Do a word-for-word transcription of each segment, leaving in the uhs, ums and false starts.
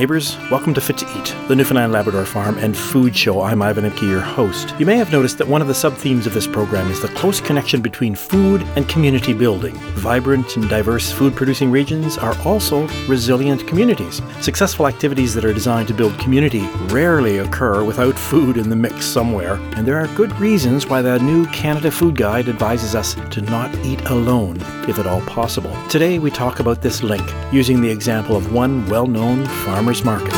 neighbours. Welcome to Fit to Eat, the Newfoundland Labrador Farm and Food Show. I'm Ivan Imke, your host. You may have noticed that one of the sub-themes of this program is the close connection between food and community building. Vibrant and diverse food-producing regions are also resilient communities. Successful activities that are designed to build community rarely occur without food in the mix somewhere, and there are good reasons why the new Canada Food Guide advises us to not eat alone, if at all possible. Today we talk about this link, using the example of one well-known farmer's market.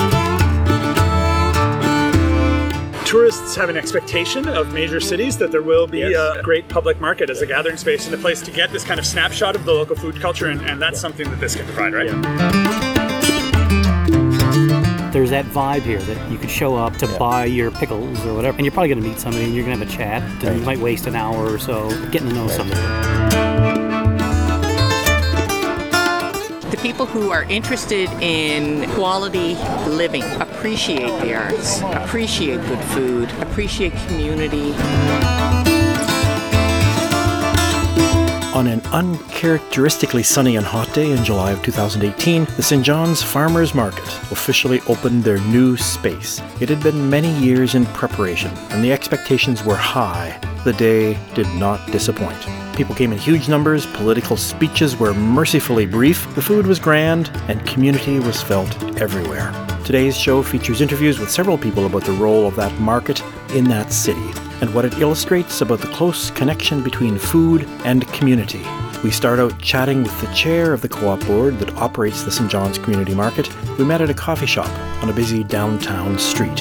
Tourists have an expectation of major cities that there will be Yes. a great public market as a gathering space and a place to get this kind of snapshot of the local food culture, and, and that's yeah. something that this can provide, right? Yeah. There's that vibe here that you could show up to yeah. buy your pickles or whatever, and you're probably going to meet somebody and you're going to have a chat, and right. you might waste an hour or so getting to know right. somebody. The people who are interested in quality living appreciate the arts, appreciate good food, appreciate community. On an uncharacteristically sunny and hot day in July of two thousand eighteen, the Saint John's Farmers Market officially opened their new space. It had been many years in preparation, and the expectations were high. The day did not disappoint. People came in huge numbers, political speeches were mercifully brief, the food was grand, and community was felt everywhere. Today's show features interviews with several people about the role of that market in that city, and what it illustrates about the close connection between food and community. We start out chatting with the chair of the co-op board that operates the Saint John's Community Market. We met at a coffee shop on a busy downtown street.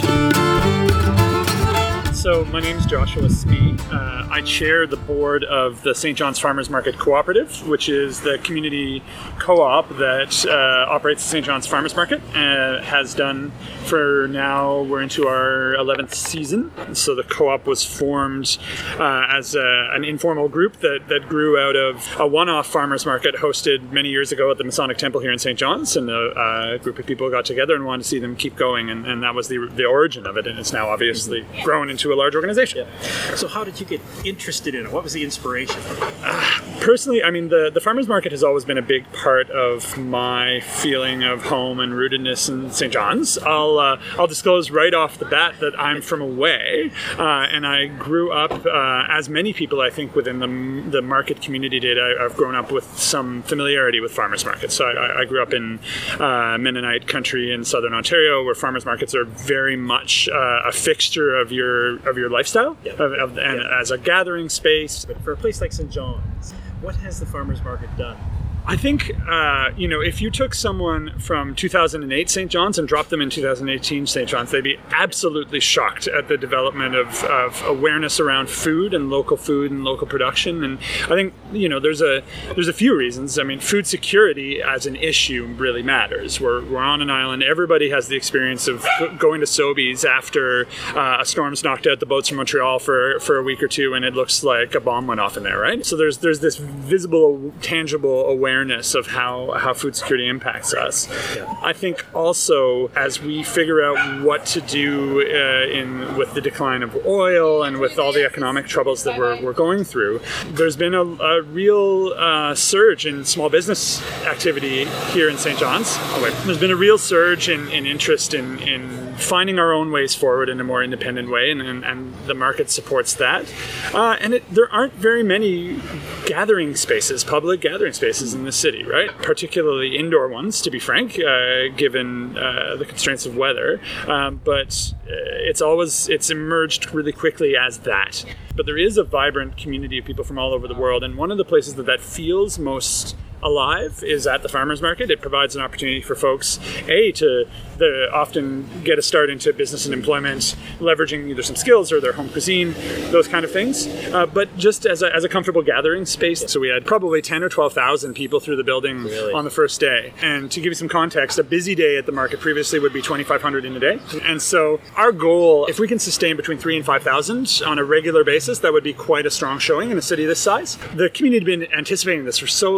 So my name is Joshua Smee. Uh, I chair the board of the Saint John's Farmers Market Cooperative, which is the community co-op that uh, operates the Saint John's Farmers Market, uh, has done for now, we're into our eleventh season. So the co-op was formed uh, as a, an informal group that, that grew out of a one-off farmers market hosted many years ago at the Masonic Temple here in Saint John's, and a, a group of people got together and wanted to see them keep going, and, and that was the, the origin of it, and it's now obviously grown into a large organization. Yeah. So how did you get interested in it? What was the inspiration? Uh, personally, I mean, the, the farmers market has always been a big part of my feeling of home and rootedness in Saint John's. I'll uh, I'll disclose right off the bat that I'm from away, uh, and I grew up, uh, as many people I think within the, the market community did, I, I've grown up with some familiarity with farmers markets. So I, I grew up in uh, Mennonite country in southern Ontario, where farmers markets are very much uh, a fixture of your of your lifestyle, yeah. of, of, and yeah. as a gathering space. But for a place like Saint John's, what has the farmers market done? I think, uh, you know, if you took someone from two thousand eight Saint John's and dropped them in two thousand eighteen Saint John's, they'd be absolutely shocked at the development of, of awareness around food and local food and local production. And I think, you know, there's a there's a few reasons. I mean, food security as an issue really matters. We're, we're on an island. Everybody has the experience of going to Sobeys after uh, a storm's knocked out the boats from Montreal for, for a week or two, and it looks like a bomb went off in there, right? So there's there's this visible, tangible awareness of how, how food security impacts us. Yeah. I think also as we figure out what to do uh, in with the decline of oil and with all the economic troubles that we're, we're going through, there's been a, a real uh, surge in small business activity here in Saint John's. Oh, wait. There's been a real surge in, in interest in, in finding our own ways forward in a more independent way, and, and, and the market supports that. Uh, and it, there aren't very many gathering spaces, public gathering spaces in the city, right? Particularly indoor ones, to be frank, uh, given uh, the constraints of weather. Um, but uh, it's always, it's emerged really quickly as that. But there is a vibrant community of people from all over the world, and one of the places that that feels most alive is at the farmers market. It provides an opportunity for folks, A, to the, often get a start into business and employment, leveraging either some skills or their home cuisine, those kind of things. Uh, but just as a, as a comfortable gathering space. So we had probably ten or twelve thousand people through the building really? on the first day. And to give you some context, a busy day at the market previously would be twenty-five hundred in a day. And so our goal, if we can sustain between three and five thousand on a regular basis, that would be quite a strong showing in a city this size. The community had been anticipating this for so long. Yeah.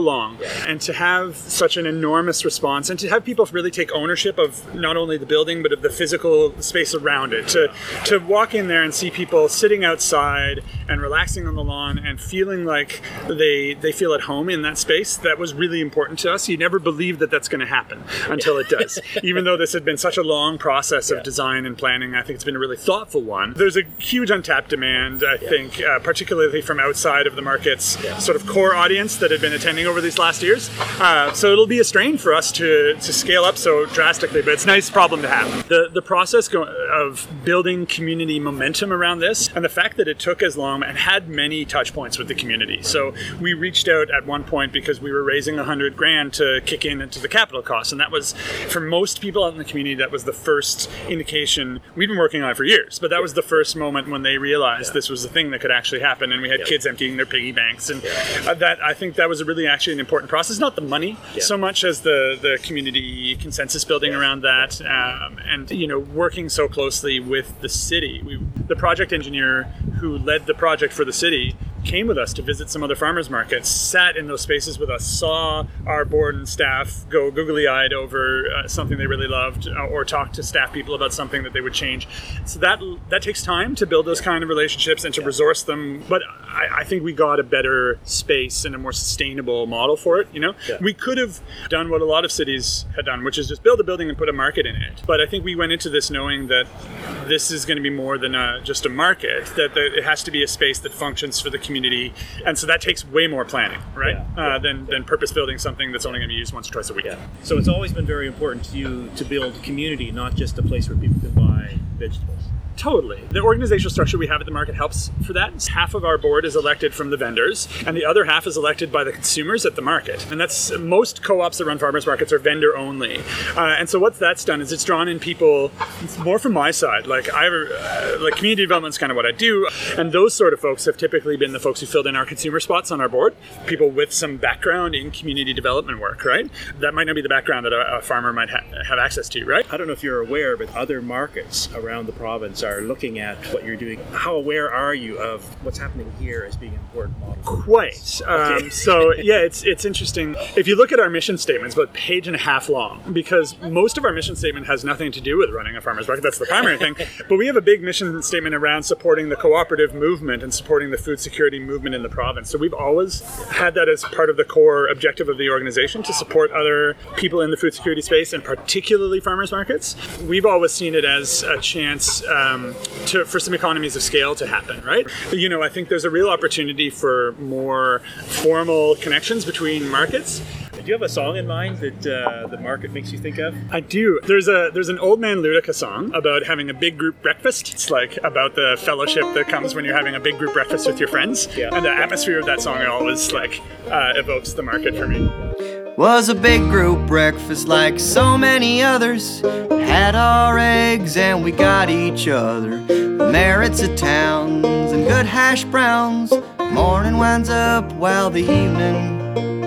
And to have such an enormous response, and to have people really take ownership of not only the building, but of the physical space around it. To, to walk in there and see people sitting outside and relaxing on the lawn and feeling like they they feel at home in that space, that was really important to us. You never believe that that's going to happen until it does. Even though this had been such a long process of yeah. design and planning, I think it's been a really thoughtful one. There's a huge untapped demand, I yeah. think, uh, particularly from outside of the market's yeah. sort of core audience that had been attending over these last years. Uh, so it'll be a strain for us to, to scale up so drastically, but it's a nice problem to have. The, the process go- of building community momentum around this, and the fact that it took as long and had many touch points with the community. So we reached out at one point because we were raising a hundred grand to kick in into the capital costs, and that was, for most people out in the community, that was the first indication. We'd been working on it for years, but that was the first moment when they realized yeah. this was a thing that could actually happen, and we had yeah. kids emptying their piggy banks, and yeah. that I think that was a really actually an important process. Not the money yeah. so much as the the community consensus building yeah. around that, um, and you know, working so closely with the city. We, the project engineer who led the project for the city came with us to visit some other farmers markets, sat in those spaces with us, saw our board and staff go googly-eyed over uh, something they really loved, uh, or talk to staff people about something that they would change. So that that takes time to build those kind of relationships and to yeah. resource them. But I, I think we got a better space and a more sustainable model for it. You know, yeah. we could have done what a lot of cities had done, which is just build a building and put a market in it. But I think we went into this knowing that this is going to be more than a, just a market, that the, it has to be a space that functions for the community, and so that takes way more planning, right? Yeah, uh, yeah, than, yeah. than purpose building something that's only going to be used once or twice a week. Yeah. So it's always been very important to you to build community, not just a place where people can buy vegetables. Totally. The organizational structure we have at the market helps for that. Half of our board is elected from the vendors, and the other half is elected by the consumers at the market. And that's, most co-ops that run farmers markets are vendor only. Uh, and so what that's done is it's drawn in people more from my side. Like I, uh, like community development is kind of what I do, and those sort of folks have typically been the folks who filled in our consumer spots on our board. People with some background in community development work, right? That might not be the background that a, a farmer might ha- have access to, right? I don't know if you're aware, but other markets around the province are looking at what you're doing. How aware are you of what's happening here as being an important model? Quite. Okay. Um, so yeah, it's it's interesting. If you look at our mission statement, it's about a page and a half long, because most of our mission statement has nothing to do with running a farmer's market. That's the primary thing. But we have a big mission statement around supporting the cooperative movement and supporting the food security movement in the province. So we've always had that as part of the core objective of the organization, to support other people in the food security space, and particularly farmers markets. We've always seen it as a chance um, to, for some economies of scale to happen, right? You know, I think there's a real opportunity for more formal connections between markets. Do you have a song in mind that uh, the market makes you think of? I do. There's a there's an Old Man Ludica song about having a big group breakfast. It's like about the fellowship that comes when you're having a big group breakfast with your friends. Yeah. And the atmosphere of that song always like uh, evokes the market for me. Was a big group breakfast like so many others. Had our eggs and we got each other. Merits of towns and good hash browns. Morning winds up while the evening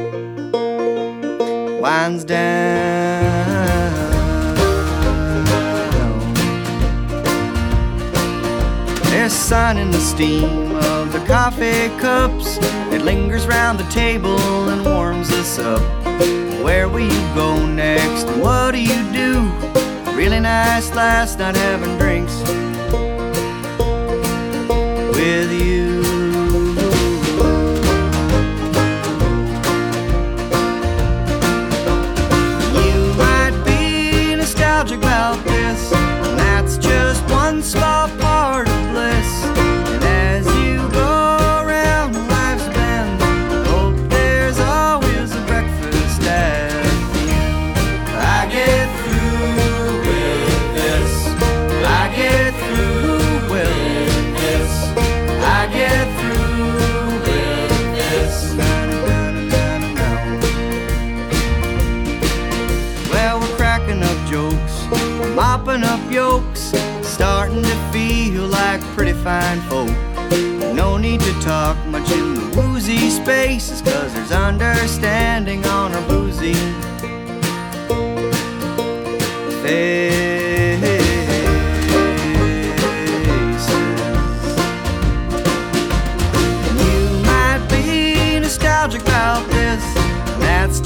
winds down. There's sun in the steam of the coffee cups. It lingers round the table and warms us up. Where will you go next? What do you do? Really nice last night having drinks with you. You might be nostalgic about this, and that's just one small part of bliss. And as you go around life's bend, hope there's always a breakfast at you. I get through with this. I get through with this. I get through with this. Well, we're cracking up jokes, mopping up yolks, starting to feel like pretty fine folk. No need to talk much in the woozy spaces, cause there's understanding on our boozy faces. You might be nostalgic about this, that's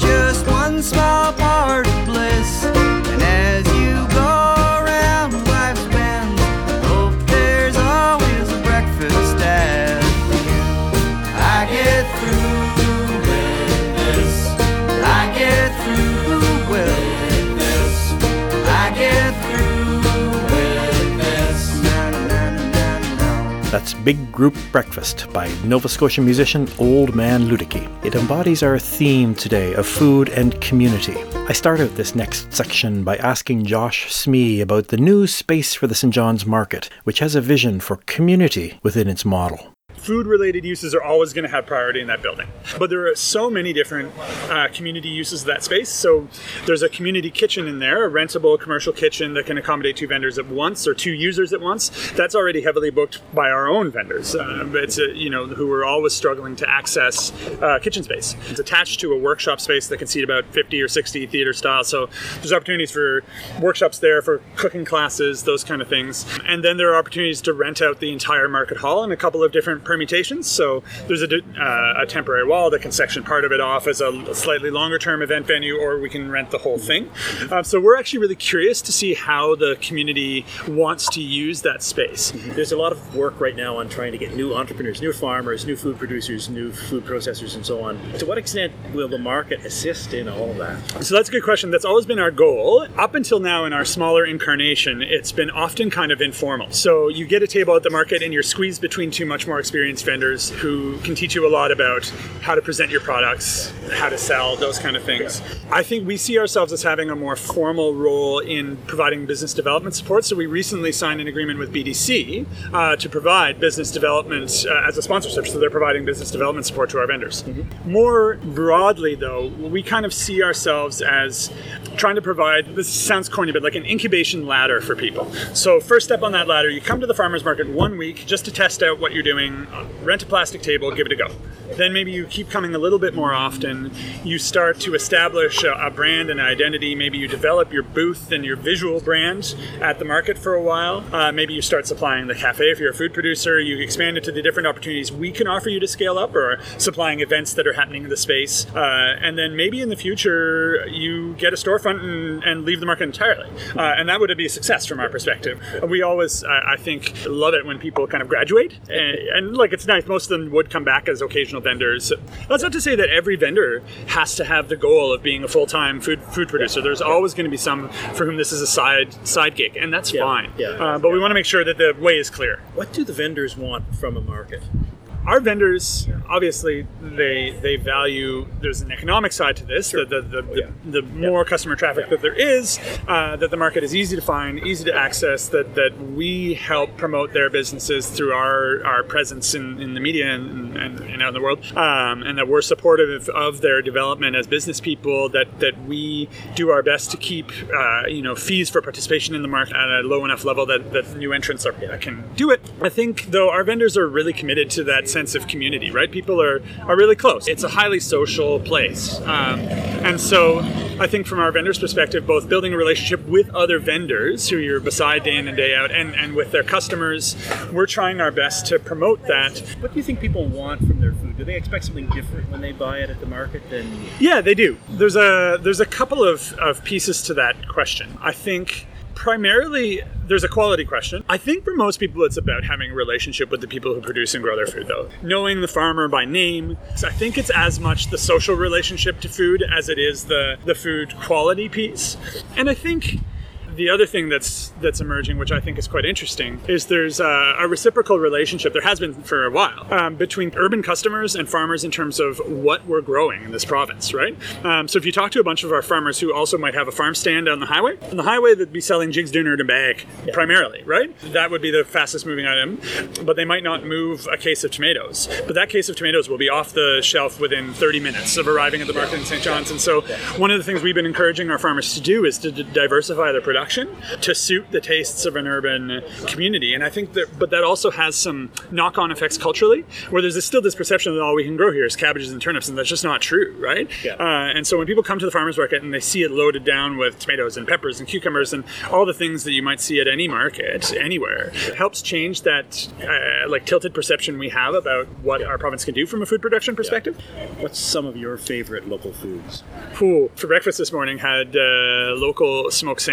That's Big Group Breakfast by Nova Scotia musician Old Man Ludicky. It embodies our theme today of food and community. I start out this next section by asking Josh Smee about the new space for the Saint John's Market, which has a vision for community within its model. Food-related uses are always going to have priority in that building. But there are so many different uh, community uses of that space. So there's a community kitchen in there, a rentable commercial kitchen that can accommodate two vendors at once or two users at once. That's already heavily booked by our own vendors. Uh, it's a, you know, who are always struggling to access uh, kitchen space. It's attached to a workshop space that can seat about fifty or sixty theater style. So there's opportunities for workshops there, for cooking classes, those kind of things. And then there are opportunities to rent out the entire market hall in a couple of different permutations. So there's a, uh, a temporary wall that can section part of it off as a slightly longer term event venue, or we can rent the whole thing. Uh, so we're actually really curious to see how the community wants to use that space. There's a lot of work right now on trying to get new entrepreneurs, new farmers, new food producers, new food processors, and so on. To what extent will the market assist in all of that? So that's a good question. That's always been our goal. Up until now in our smaller incarnation, it's been often kind of informal. So you get a table at the market and you're squeezed between two much more experienced vendors who can teach you a lot about how to present your products, how to sell, those kind of things. I think we see ourselves as having a more formal role in providing business development support. So we recently signed an agreement with B D C uh, to provide business development uh, as a sponsorship. So they're providing business development support to our vendors. Mm-hmm. More broadly, though, we kind of see ourselves as trying to provide, this sounds corny, but like an incubation ladder for people. So first step on that ladder, you come to the farmer's market one week just to test out what you're doing, rent a plastic table, give it a go. Then maybe you keep coming a little bit more often. You start to establish a, a brand and identity. Maybe you develop your booth and your visual brand at the market for a while. Uh, maybe you start supplying the cafe if you're a food producer. You expand it to the different opportunities we can offer you to scale up, or supplying events that are happening in the space. Uh, and then maybe in the future, you get a storefront and, and leave the market entirely. Uh, and that would be a success from our perspective. We always, uh, I think, love it when people kind of graduate. And, and like, it's nice. Most of them would come back as occasional vendors. That's not to say that every vendor has to have the goal of being a full-time food food producer. There's always going to be some for whom this is a side side gig, and that's yeah, fine. Yeah, uh, but yeah. we want to make sure that the way is clear. What do the vendors want from a market? Our vendors, obviously, they they value, there's an economic side to this, sure. the, the, the, yeah. the, the more yeah. customer traffic yeah. that there is, uh, that the market is easy to find, easy to access, that, that we help promote their businesses through our, our presence in, in the media and, and, and out in the world, um, and that we're supportive of their development as business people, that, that we do our best to keep uh, you know, fees for participation in the market at a low enough level that, that new entrants are, can do it. I think, though, our vendors are really committed to that sense of community, right? People are, are really close. It's a highly social place. Um, and so I think from our vendors' perspective, both building a relationship with other vendors who you're beside day in and day out, and, and with their customers, we're trying our best to promote that. What do you think people want from their food? Do they expect something different when they buy it at the market than... Yeah, they do. There's a, there's a couple of, of pieces to that question. I think primarily, there's a quality question. I think for most people, it's about having a relationship with the people who produce and grow their food, though. Knowing the farmer by name. So I think it's as much the social relationship to food as it is the, the food quality piece. And I think the other thing that's that's emerging, which I think is quite interesting, is there's a, a reciprocal relationship, there has been for a while, um, between urban customers and farmers in terms of what we're growing in this province, right? Um, so if you talk to a bunch of our farmers who also might have a farm stand on the highway, on the highway they'd be selling jigs dinner in a bag, yeah. primarily, right? That would be the fastest moving item, but they might not move a case of tomatoes. But that case of tomatoes will be off the shelf within thirty minutes of arriving at the market in Saint John's. And so one of the things we've been encouraging our farmers to do is to d- diversify their production to suit the tastes of an urban community. And I think that, but that also has some knock-on effects culturally, where there's still this perception that all we can grow here is cabbages and turnips, and that's just not true, right? Yeah. Uh, and so when people come to the farmer's market and they see it loaded down with tomatoes and peppers and cucumbers and all the things that you might see at any market, anywhere, it helps change that uh, like tilted perception we have about what yeah. our province can do from a food production perspective. Yeah. What's some of your favorite local foods? Ooh, for breakfast this morning had uh, local smoked salmon, and I've been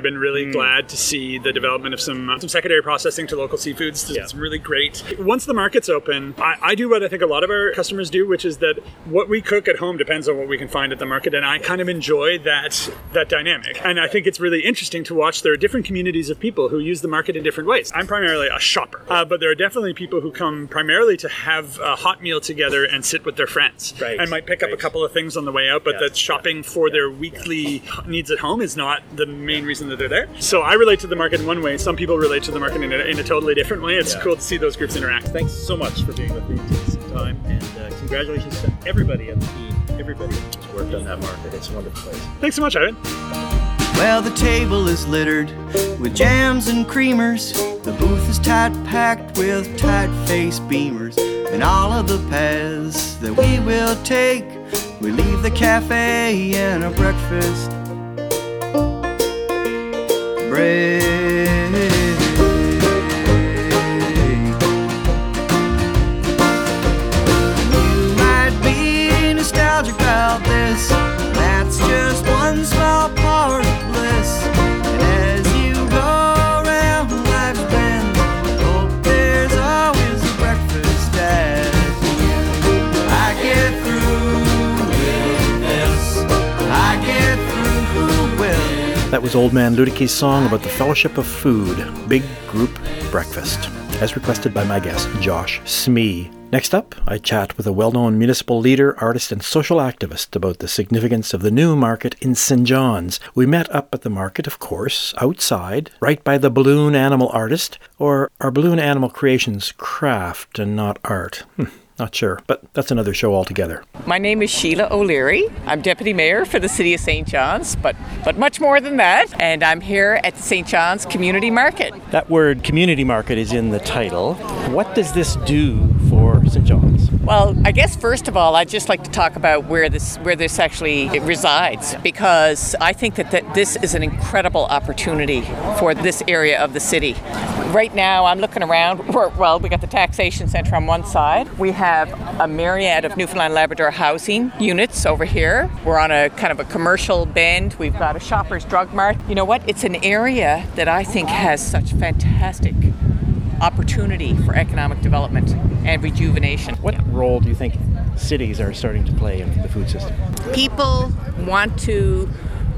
been really mm. glad to see the development of some uh, some secondary processing to local seafoods. It's yeah. really great. Once the market's open, I, I do what I think a lot of our customers do, which is that what we cook at home depends on what we can find at the market, and I kind of enjoy that that dynamic. And I think it's really interesting to watch. There are different communities of people who use the market in different ways. I'm primarily a shopper, uh, but there are definitely people who come primarily to have a hot meal together and sit with their friends, right. and might pick right. up a couple of things on the way out, but yeah. that shopping yeah. for yeah. their weekly needs at home is not the main reason that they're there. So I relate to the market in one way. Some people relate to the market in a, in a totally different way. It's yeah. cool to see those groups interact. Thanks so much for being with me today some time, and uh, congratulations to everybody on the team, everybody who's worked on that market. It's a wonderful place. Thanks so much, Ivan. Well, the table is littered with jams and creamers. The booth is tight packed with tight-faced beamers. And all of the paths that we will take, we leave the cafe and a breakfast break. You might be nostalgic about this. That's just one small part of bliss. And as you go around life's bend, hope there's always a breakfast at the end. I get through with this. I get through with. That was Old Man Ludicke's song about the Fellowship of Food, Big Group Breakfast, as requested by my guest, Josh Smee. Next up, I chat with a well-known municipal leader, artist, and social activist about the significance of the new market in Saint John's. We met up at the market, of course, outside, right by the balloon animal artist, or are balloon animal creations craft and not art? Hmm. Not sure, but that's another show altogether. My name is Sheila O'Leary. I'm Deputy Mayor for the City of Saint John's, but, but much more than that. And I'm here at the Saint John's Community Market. That word community market is in the title. What does this do for Saint John's? Well, I guess first of all, I'd just like to talk about where this where this actually resides, because I think that, that this is an incredible opportunity for this area of the city. Right now, I'm looking around. We're, well, we got the taxation center on one side. We have a myriad of Newfoundland Labrador housing units over here. We're on a kind of a commercial bend. We've got a Shoppers Drug Mart. You know what? It's an area that I think has such fantastic opportunity for economic development and rejuvenation. What role do you think cities are starting to play in the food system? People want to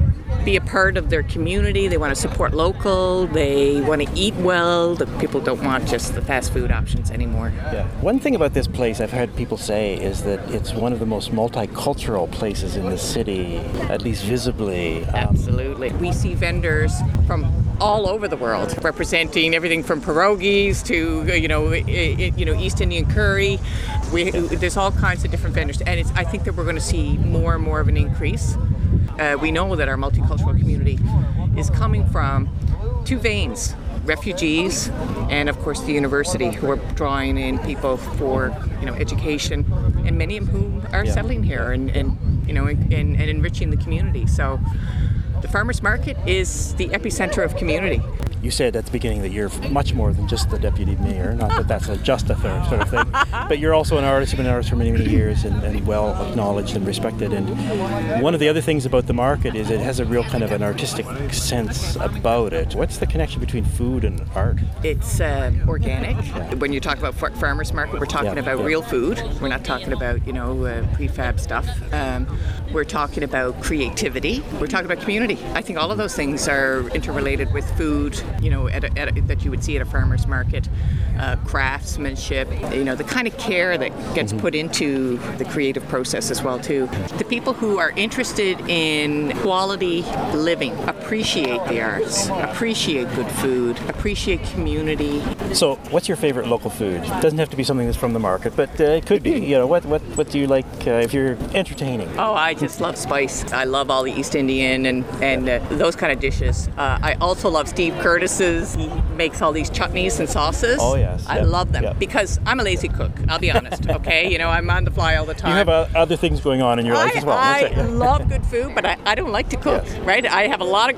be a part of their community. They want to support local. They want to eat well. The people don't want just the fast food options anymore. Yeah. One thing about this place I've heard people say is that it's one of the most multicultural places in the city, at least visibly. Um, Absolutely. We see vendors from all over the world representing everything from pierogies to you know it, it, you know East Indian curry. We, there's all kinds of different vendors, and it's, I think that we're going to see more and more of an increase. Uh, we know that our multicultural community is coming from two veins, refugees and of course the university, who are drawing in people for you know education, and many of whom are yeah. settling here and, and you know and, and enriching the community. So the farmers market is the epicenter of community. You said at the beginning that you're much more than just the deputy mayor, not that that's a just a third sort of thing, but you're also an artist. You've been an artist for many, many years and, and well acknowledged and respected. And one of the other things about the market is it has a real kind of an artistic sense about it. What's the connection between food and art? It's uh, organic. When you talk about far- farmers market, we're talking yeah, about yeah. real food. We're not talking about, you know, uh, prefab stuff. Um, we're talking about creativity. We're talking about community. I think all of those things are interrelated with food, you know, at a, at a, that you would see at a farmer's market. Uh, craftsmanship, you know, the kind of care that gets put into the creative process as well, too. The people who are interested in quality living appreciate the arts, appreciate good food, appreciate community. So, what's your favorite local food? It doesn't have to be something that's from the market, but uh, it could be. You know, what what what do you like uh, if you're entertaining? Oh, I just love spice. I love all the East Indian and and uh, those kind of dishes. Uh, I also love Steve Curtis's. He makes all these chutneys and sauces. Oh yes, I yep. love them yep. because I'm a lazy cook. I'll be honest. Okay, you know, I'm on the fly all the time. You have uh, other things going on in your life I, as well. I love good food, but I, I don't like to cook. Yes. Right? I have a lot of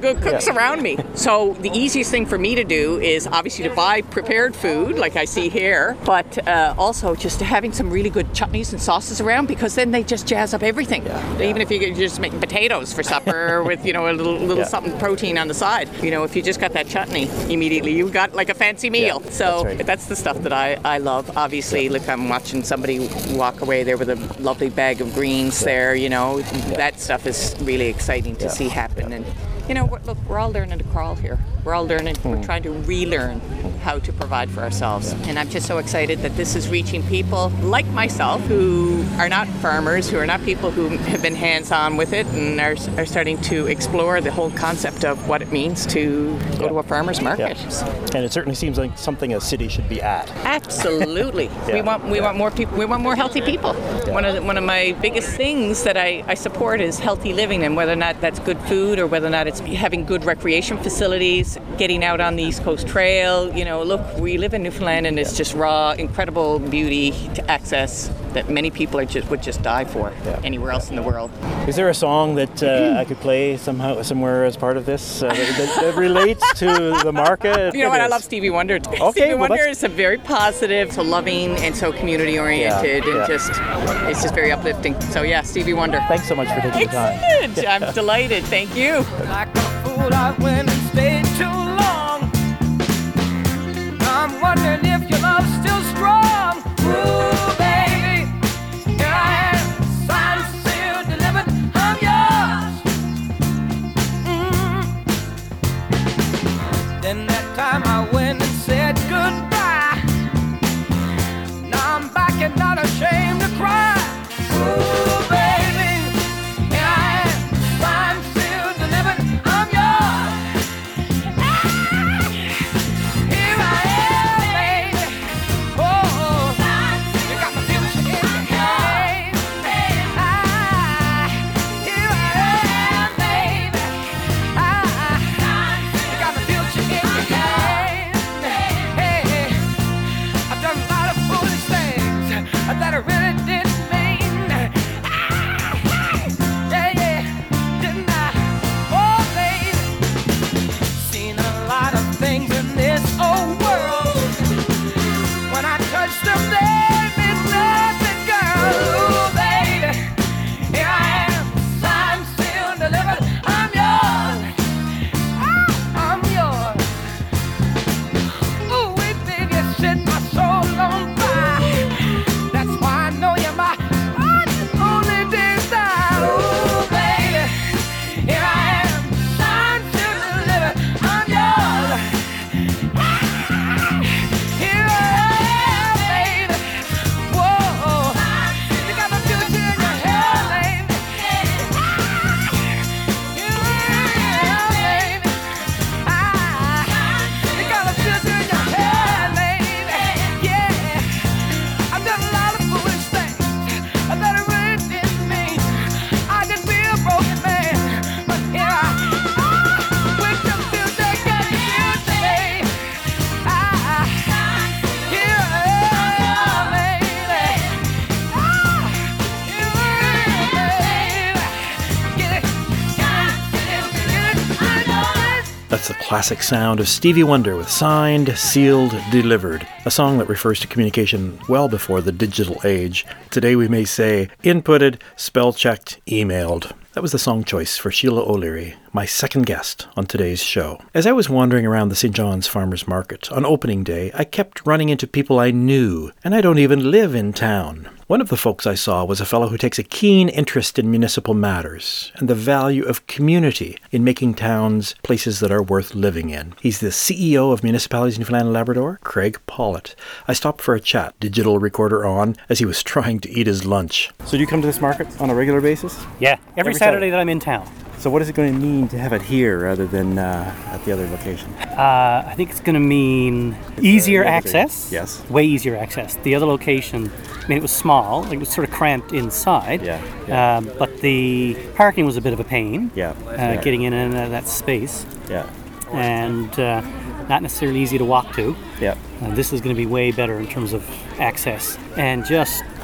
good cooks Yeah. around me. So the easiest thing for me to do is obviously to buy prepared food, like I see here, but uh, also just having some really good chutneys and sauces around, because then they just jazz up everything. Yeah. Even if you're just making potatoes for supper with, you know, a little, little Yeah. something protein on the side. You know, if you just got that chutney, immediately you've got like a fancy meal. Yeah, so that's right. that's the stuff that I, I love. Obviously, look, I'm watching somebody walk away there with a lovely bag of greens there, you know. That stuff is really exciting to Yeah. see happen. And, you know, we're- look, we're all learning to crawl here. We're all learning, Hmm. we're trying to relearn how to provide for ourselves. And I'm just so excited that this is reaching people like myself who are not farmers, who are not people who have been hands-on with it and are, are starting to explore the whole concept of what it means to go to a farmer's market. And it certainly seems like something a city should be at. Absolutely. Yeah. We want we want more people. We want more healthy people. One of the, one of my biggest things that I, I support is healthy living, and whether or not that's good food or whether or not it's having good recreation facilities, getting out on the East Coast Trail. You know, look, we live in Newfoundland, and it's just raw, incredible beauty to access that many people are just would just die for Yeah. anywhere else in the world. Is there a song that uh, I could play somehow, somewhere as part of this uh, that, that, that relates to the market? You know what? It I is. love Stevie Wonder. too. Okay, Stevie well, Wonder that's- is so very positive, so loving, and so community oriented, Yeah, and yeah. just it's just very uplifting. So yeah, Stevie Wonder. Thanks so much for taking the time. Excellent. I'm delighted. Thank you. Like a fool, I went and stayed too long. I'm wondering if your love's still strong. Ooh, baby, here I am, signed, sealed, delivered, I'm yours. Mm. Then that time I went and said goodbye. Now I'm back and not ashamed to cry. Ooh, baby, here I am, signed, sealed, delivered, I'm yours. Here I am, baby. Oh, you got my future in your hands. Ah, here I am, baby. Ah, you got my future in your hands. Hey, I've done a lot of foolish things that I really didn't mean. Yeah, yeah, didn't I? Oh, baby, seen a lot of things in this old world. When I touch them, there means nothing, girl. Ooh, baby, here I am, signed, sealed, delivered. I'm yours. Ah, I'm yours. Ooh, wait, baby, you set my soul on fire. That's why I know you're my one and only desire. Ooh, baby, here I am, signed, sealed, delivered. I'm yours. Here I am, baby. Whoa, you got my future in your hand, baby. Here I am, baby. Ah, you got my future in your hand, baby. Yeah, I've done a lot of foolish things that I really didn't mean. I could be a broken man, but here I am with the future, got the future, baby. Ah, here I am, baby. Ah, here I am, baby. Get it, get it, get it, I know it. That's the classic sound of Stevie Wonder with Signed, Sealed, Delivered, a song that refers to communication well before the digital age. Today we may say inputted, spell-checked, emailed. That was the song choice for Sheila O'Leary, my second guest on today's show. As I was wandering around the Saint John's Farmers Market on opening day, I kept running into people I knew, and I don't even live in town. One of the folks I saw was a fellow who takes a keen interest in municipal matters and the value of community in making towns places that are worth living in. He's the C E O of Municipalities Newfoundland and Labrador, Craig Pollitt. I stopped for a chat, digital recorder on, as he was trying to eat his lunch. So do you come to this market on a regular basis? Yeah, every, Every Saturday Saturday. that I'm in town. So what is it going to mean to have it here rather than uh, at the other location? Uh, I think it's going to mean easier limited. access. Yes. Way easier access. The other location, I mean, it was small. It was sort of cramped inside. Yeah, yeah. Um, but the parking was a bit of a pain. Yeah, Uh, yeah. Getting in and out of that space. Yeah, And uh, not necessarily easy to walk to. yeah. Uh, this is going to be way better in terms of access and just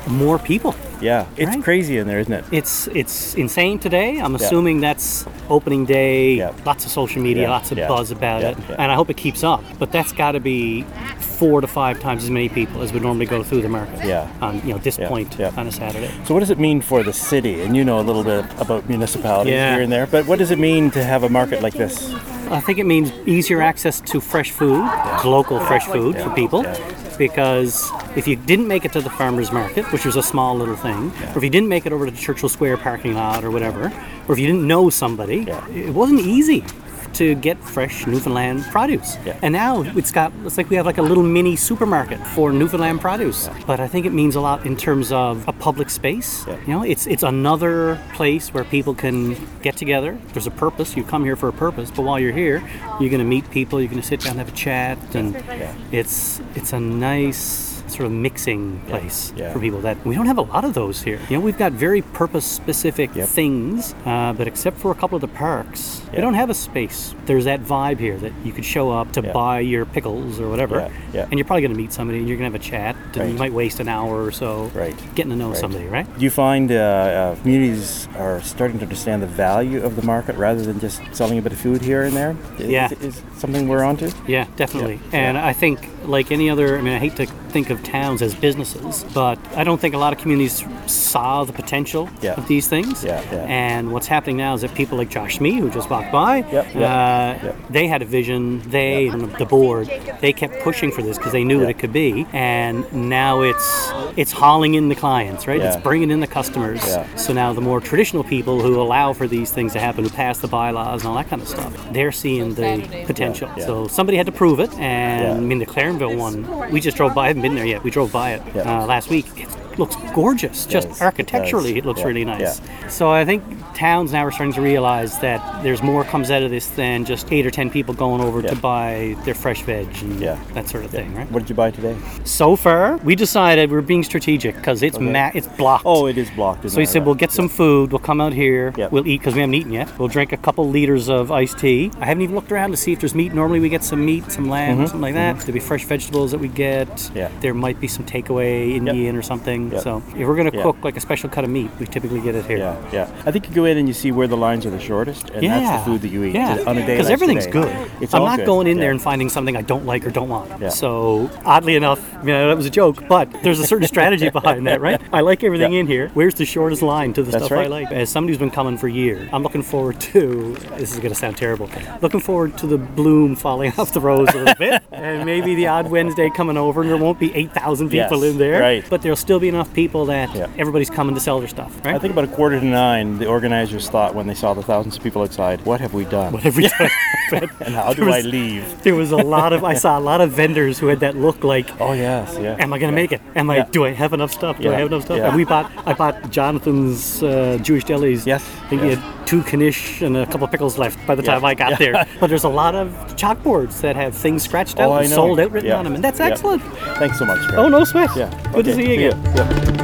more people. Yeah, it's Right. crazy in there, isn't it? It's it's insane today. I'm assuming that's opening day. Yeah. Lots of social media, Yeah, lots of yeah, buzz about yeah, it, yeah. and I hope it keeps up. But that's got to be four to five times as many people as would normally go through the market. Yeah. On you know this Yeah, point yeah. on a Saturday. So what does it mean for the city? And you know a little bit about municipalities Yeah. here and there, but what does it mean to have a market like this? I think it means easier access to fresh food, to local fresh food for people. Because if you didn't make it to the farmers market, which was a small little thing, or if you didn't make it over to the Churchill Square parking lot or whatever, or if you didn't know somebody, Yeah. it wasn't easy to get fresh Newfoundland produce. Yeah. And now it's got, it's like we have like a little mini supermarket for Newfoundland produce. But I think it means a lot in terms of a public space. Yeah. You know, it's it's another place where people can get together. There's a purpose. You come here for a purpose, but while you're here, you're going to meet people. You're going to sit down and have a chat, and it's it's a nice sort of mixing place Yeah. for people that we don't have a lot of those here. You know, we've got very purpose specific Yep. things, uh, but except for a couple of the parks, we Yeah. don't have a space. There's that vibe here that you could show up to Yeah. buy your pickles or whatever, Yeah, yeah. and you're probably going to meet somebody and you're going to have a chat, and Right. you might waste an hour or so Right. getting to know Right. somebody, right? Do you find uh, uh, communities are starting to understand the value of the market rather than just selling a bit of food here and there? Is, Yeah. Is, is something we're onto? Yeah, definitely. Yeah. And I think, like any other, I mean, I hate to think of towns as businesses, but I don't think a lot of communities saw the potential Yeah. of these things. Yeah, yeah. And what's happening now is that people like Josh Smee, who just walked by, Yep, yep, uh, yep. they had a vision. They, and the board, they kept pushing for this because they knew what Yeah. it could be. And now it's it's hauling in the clients, right? It's Yeah. bringing in the customers. Yeah. So now the more traditional people who allow for these things to happen, who pass the bylaws and all that kind of stuff, they're seeing the potential. Yeah. So somebody had to prove it, and Yeah. I mean the Clarenville one, we just drove by. I haven't been there yet. We drove by it Yeah. uh, last week. It looks gorgeous. It Just does. architecturally, It it, does. looks Yeah. really nice. Yeah. So I think towns now are starting to realize that there's more comes out of this than just eight or ten people going over Yeah. to buy their fresh veg and Yeah. that sort of thing, right? What did you buy today? So far, we decided we're being strategic because it's Okay. ma- it's blocked. Oh, it is blocked. Isn't So he it? said, we'll get some food, we'll come out here, Yep. we'll eat because we haven't eaten yet. We'll drink a couple liters of iced tea. I haven't even looked around to see if there's meat. Normally we get some meat, some lamb, or something like that. There'll be fresh vegetables that we get. Mm-hmm. Yeah. There might be some takeaway Indian or something. Yep. So if we're going to Yeah. cook like a special cut of meat, we typically get it here. Yeah, yeah. I think you go in and you see where the lines are the shortest, and Yeah. that's the food that you eat Yeah, on a day because like everything's today. good. It's I'm all not good. going in Yeah. there and finding something I don't like or don't want. Yeah. So oddly enough, you know, that was a joke, but there's a certain strategy behind that, right? I like everything Yeah. in here. Where's the shortest line to the That's stuff I right. like? As somebody who's been coming for years, I'm looking forward to. This is going to sound terrible. Looking forward to the bloom falling off the rose a little bit, and maybe the odd Wednesday coming over, and there won't be eight thousand people Yes, in there, right. but there'll still be enough people that Yeah. everybody's coming to sell their stuff, right? I think about a quarter to nine, the organizers thought when they saw the thousands of people outside, what have we done? What have we done? But And how do there I was- leave? There was a lot of, I saw a lot of vendors who had that look like, Oh, yes, yeah. am I going to Yeah. make it? Am I, Yeah. do I have enough stuff? Do I Yeah. have enough stuff? Yeah. And we bought, I bought Jonathan's uh, Jewish Delis. Yes. I think he Yes. had two knish and a couple of pickles left by the Yeah. time I got Yeah. there. But there's a lot of chalkboards that have things scratched out Oh, I and know. sold out written Yeah. on them. And that's Yeah. excellent. Thanks so much, Greg. Oh, no sweat. Yeah. Good to Okay, see you again. Yeah.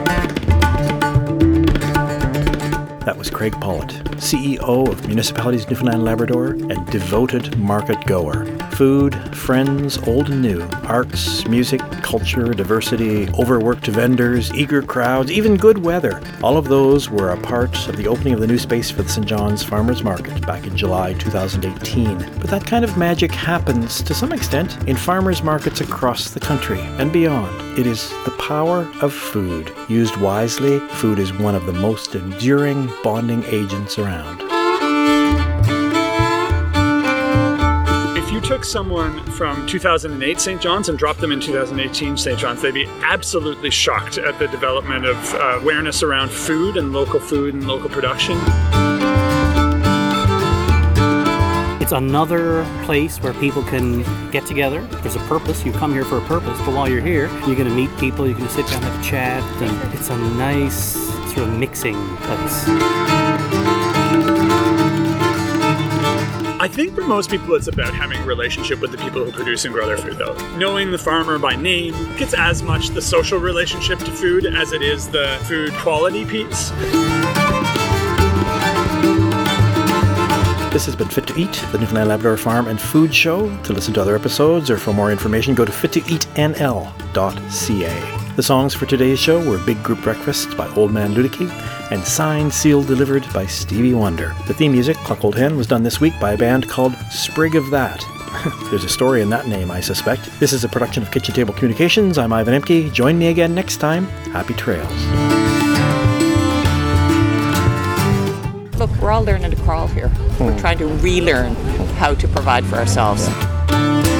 That was Craig Pollitt, C E O of Municipalities Newfoundland and Labrador and devoted market goer. Food, friends, old and new, arts, music, culture, diversity, overworked vendors, eager crowds, even good weather. All of those were a part of the opening of the new space for the Saint John's Farmers Market back in July two thousand eighteen. But that kind of magic happens, to some extent, in farmers markets across the country and beyond. It is the power of food. Used wisely, food is one of the most enduring bonding agents around. If you took someone from two thousand eight Saint John's and dropped them in two thousand eighteen Saint John's, they'd be absolutely shocked at the development of uh, awareness around food and local food and local production. It's another place where people can get together. There's a purpose. You come here for a purpose, but while you're here, you're going to meet people. You're going to sit down and have a chat, and it's a nice sort of mixing place. I think for most people it's about having a relationship with the people who produce and grow their food, though. Knowing the farmer by name, it's as much the social relationship to food as it is the food quality piece. This has been Fit to Eat, the Newfoundland Labrador Farm and Food Show. To listen to other episodes or for more information, go to fit to eat n l dot c a. The songs for today's show were Big Group Breakfast by Old Man Ludicky and Signed, Sealed, Delivered by Stevie Wonder. The theme music, Cluck Old Hen, was done this week by a band called Sprig of That. There's a story in that name, I suspect. This is a production of Kitchen Table Communications. I'm Ivan Emke. Join me again next time. Happy trails. Look, we're all learning to crawl here. We're trying to relearn how to provide for ourselves.